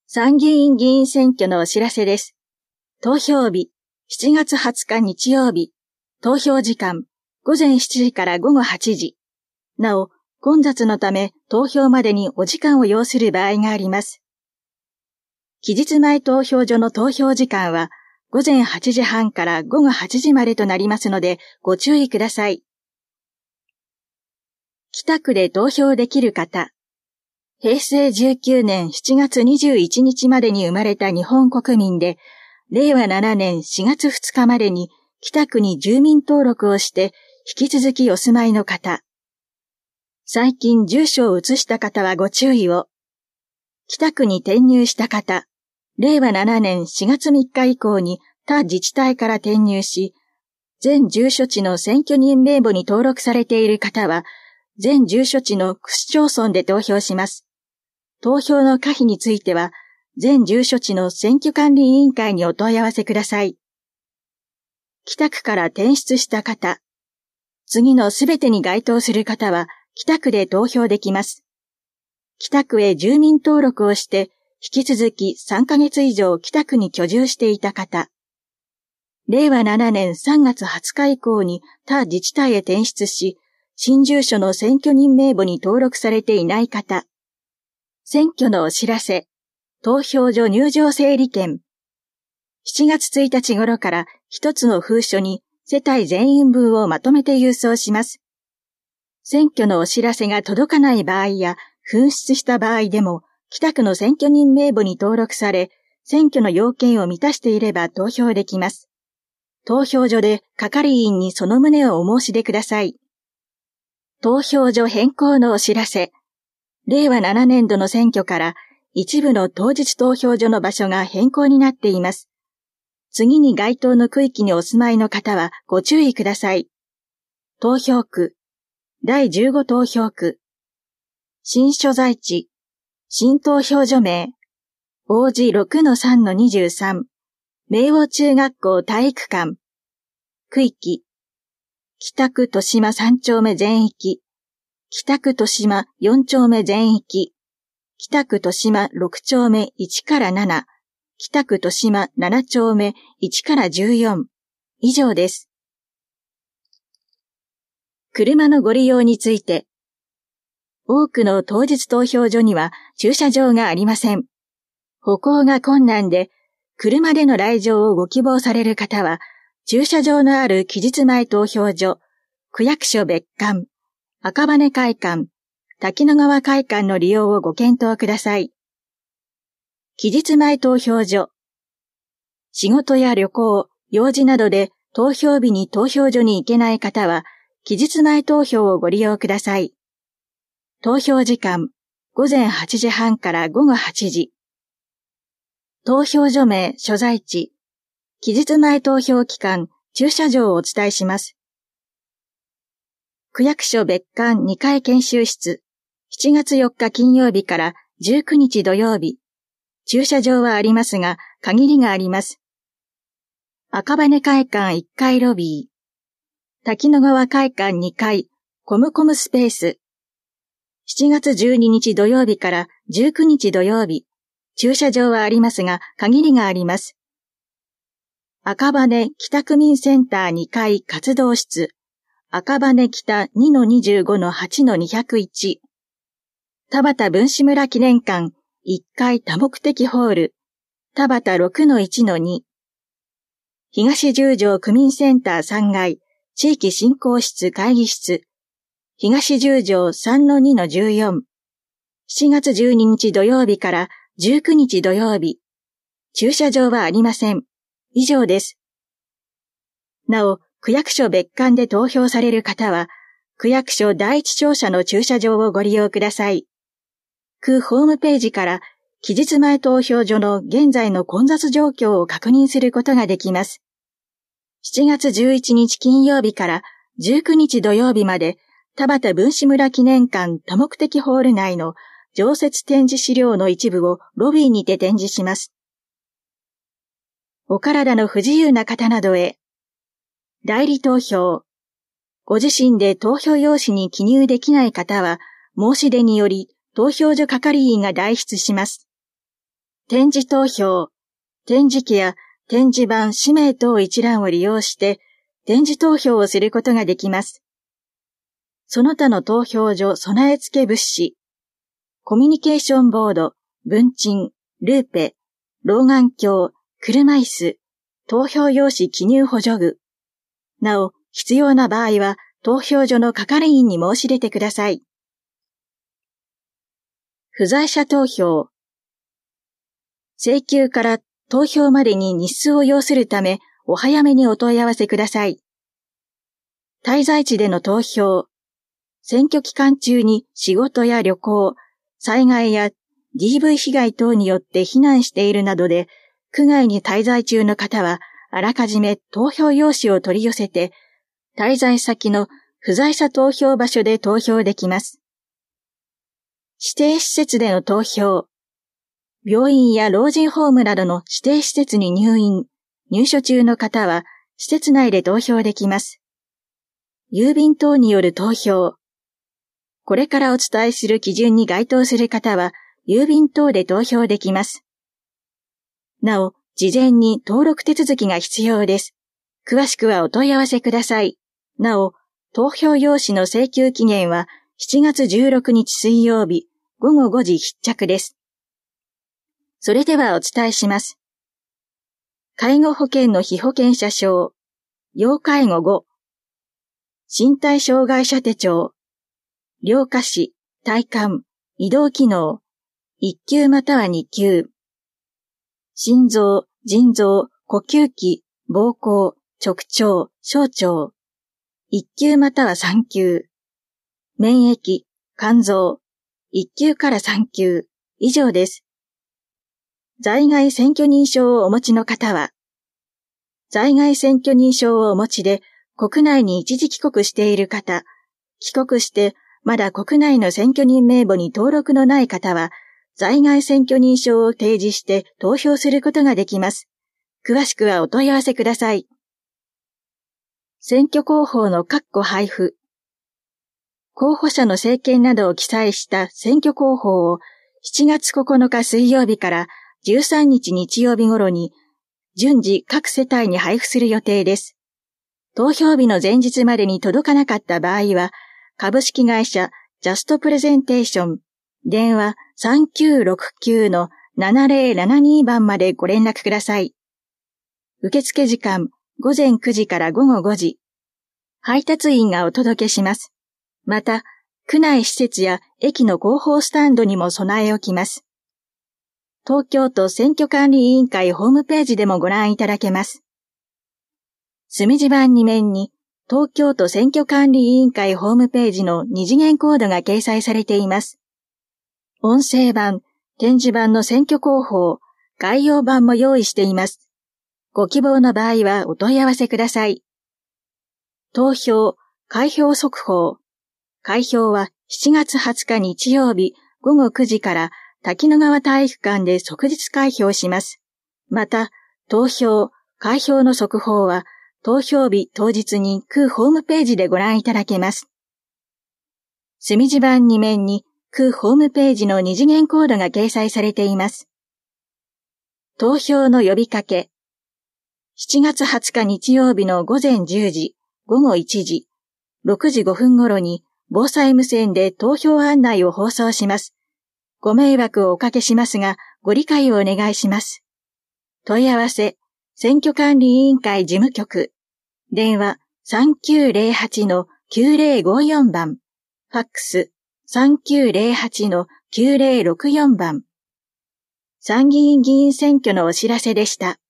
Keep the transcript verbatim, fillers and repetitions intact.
参議院議員選挙のお知らせです。投票日、しちがつはつか日曜日。投票時間、ごぜんしちじからごごはちじ。なお、混雑のため投票までにお時間を要する場合があります。期日前投票所の投票時間は、ごぜんはちじはんからごごはちじまでとなりますので、ご注意ください。北区で投票できる方。へいせいじゅうきゅうねんしちがつにじゅういちにちまでに生まれた日本国民で、れいわななねんしがつふつかまでに北区に住民登録をして引き続きお住まいの方。最近住所を移した方はご注意を。北区に転入した方、れいわななねんしがつみっか以降に他自治体から転入し、全住所地の選挙人名簿に登録されている方は、全住所地の区市町村で投票します。投票の可否については、全住所地の選挙管理委員会にお問い合わせください。北区から転出した方、次のすべてに該当する方は、北区で投票できます。北区へ住民登録をして、引き続きさんかげつ以上北区に居住していた方、れいわななねんさんがつはつか以降に他自治体へ転出し、新住所の選挙人名簿に登録されていない方、選挙のお知らせ、投票所入場整理券。しちがつついたち頃から一つの封書に世帯全員分をまとめて郵送します。選挙のお知らせが届かない場合や紛失した場合でも北区の選挙人名簿に登録され、選挙の要件を満たしていれば投票できます。投票所で係員にその旨をお申し出ください。投票所変更のお知らせ。れいわななねんどの選挙から一部の当日投票所の場所が変更になっています。次に該当の区域にお住まいの方はご注意ください。投票区、だいじゅうご投票区、新所在地、新投票所名、王子 ろくのさんのにじゅうさん、明王中学校体育館、区域、北区豊島さんちょうめ全域、北区豊島よんちょうめ全域、北区豊島ろくちょうめいちからなな、北区豊島ななちょうめいちからじゅうよん、以上です。車のご利用について、多くの当日投票所には駐車場がありません。歩行が困難で、車での来場をご希望される方は、駐車場のある期日前投票所、区役所別館、赤羽会館、滝野川会館の利用をご検討ください。期日前投票所。仕事や旅行、用事などで投票日に投票所に行けない方は、期日前投票をご利用ください。投票時間、ごぜんはちじはんからごごはちじ。投票所名、所在地、期日前投票期間、駐車場をお伝えします。区役所別館にかい研修室、しちがつよっか金曜日からじゅうくにち土曜日。駐車場はありますが、限りがあります。赤羽会館いっかいロビー。滝野川会館にかい、コムコムスペース。しちがつじゅうににち土曜日からじゅうくにち土曜日。駐車場はありますが、限りがあります。赤羽北区民センターにかい活動室。赤羽北 にのにじゅうごのはちのにひゃくいち。田端文士村記念館いっかい多目的ホール。田端 ろくのいちのに。東十条区民センターさんがい地域振興室会議室。東十条 さんのにのじゅうよん。しちがつじゅうににち土曜日からじゅうくにち土曜日。駐車場はありません。以上です。なお、区役所別館で投票される方は、区役所第一庁舎の駐車場をご利用ください。区ホームページから、期日前投票所の現在の混雑状況を確認することができます。しちがつじゅういちにち金曜日からじゅうくにち土曜日まで、田端文士村記念館多目的ホール内の常設展示資料の一部をロビーにて展示します。お体の不自由な方などへ、代理投票。ご自身で投票用紙に記入できない方は、申し出により投票所係員が代筆します。 点字投票、点字機や点字板、氏名等一覧を利用して点字投票をすることができます。その他の投票所備え付け物資、コミュニケーションボード、文鎮、ルーペ、老眼鏡、車椅子、投票用紙記入補助具。なお、必要な場合は投票所の係員に申し出てください。不在者投票。請求から投票までに日数を要するため、お早めにお問い合わせください。滞在地での投票。選挙期間中に仕事や旅行、災害や ディーブイ 被害等によって避難しているなどで、区外に滞在中の方は、あらかじめ投票用紙を取り寄せて、滞在先の不在者投票場所で投票できます。指定施設での投票。病院や老人ホームなどの指定施設に入院、入所中の方は、施設内で投票できます。郵便等による投票。これからお伝えする基準に該当する方は、郵便等で投票できます。なお、事前に登録手続きが必要です。詳しくはお問い合わせください。なお、投票用紙の請求期限はしちがつじゅうろくにち水曜日ごごごじ必着です。それではお伝えします。介護保険の被保険者証、要介護ご、身体障害者手帳、両下肢、体幹、移動機能、いっ級またはに級、心臓、腎臓、呼吸器、膀胱、直腸、小腸、いっ級またはさん級、免疫、肝臓、いっ級からさん級、以上です。在外選挙認証をお持ちの方は、在外選挙認証をお持ちで国内に一時帰国している方、帰国してまだ国内の選挙人名簿に登録のない方は、在外選挙認証を提示して投票することができます。詳しくはお問い合わせください。選挙広報の括弧配布。候補者の政見などを記載した選挙広報をしちがつここのか水曜日からじゅうさんにち日曜日頃に順次各世帯に配布する予定です。投票日の前日までに届かなかった場合は、株式会社ジャストプレゼンテーション、電話 さんきゅうろくきゅうのななぜろななに 番までご連絡ください。受付時間ごぜんくじからごごごじ。配達員がお届けします。また、区内施設や駅の広報スタンドにも備え置きます。東京都選挙管理委員会ホームページでもご覧いただけます。墨字板に面に東京都選挙管理委員会ホームページの二次元コードが掲載されています。音声版、点字版の選挙広報、概要版も用意しています。ご希望の場合はお問い合わせください。投票、開票速報。開票はしちがつはつか日曜日ごごくじから滝野川体育館で即日開票します。また、投票、開票の速報は投票日当日に区ホームページでご覧いただけます。墨字板に面に区ホームページの二次元コードが掲載されています。投票の呼びかけ。しちがつはつか日曜日のごぜんじゅうじ、ごごいちじ、ろくじごふん頃に防災無線で投票案内を放送します。ご迷惑をおかけしますが、ご理解をお願いします。問い合わせ、選挙管理委員会事務局。電話 さんきゅうぜろはちのきゅうぜろごよん 番。ファックス さんきゅうぜろはちのきゅうぜろろくよん 番。参議院議員選挙のお知らせでした。